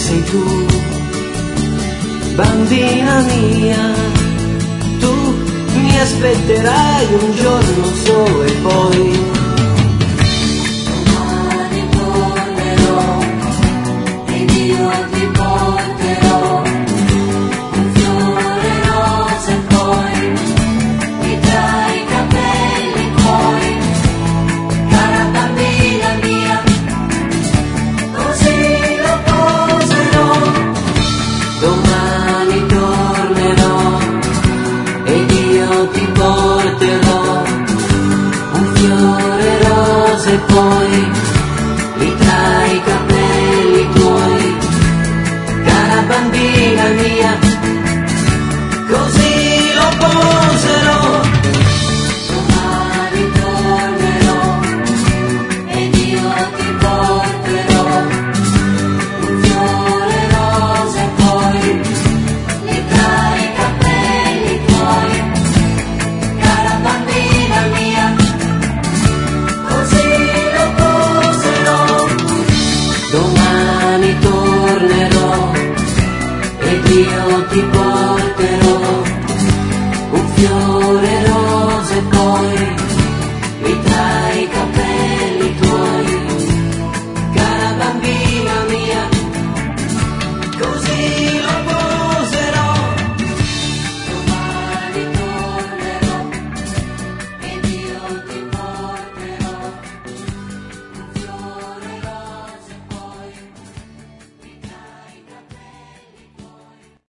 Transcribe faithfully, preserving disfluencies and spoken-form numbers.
sei tu, bambina mia, tu mi aspetterai un giorno solo e poi domani tornerò ed io ti porterò un fiore rosa e poi mi trai i capelli tuoi, cara bambina mia, così lo poserò. domani tornerò ed io ti porterò un fiore rosa e poi li trai i capelli tuoi, cara bambina mia.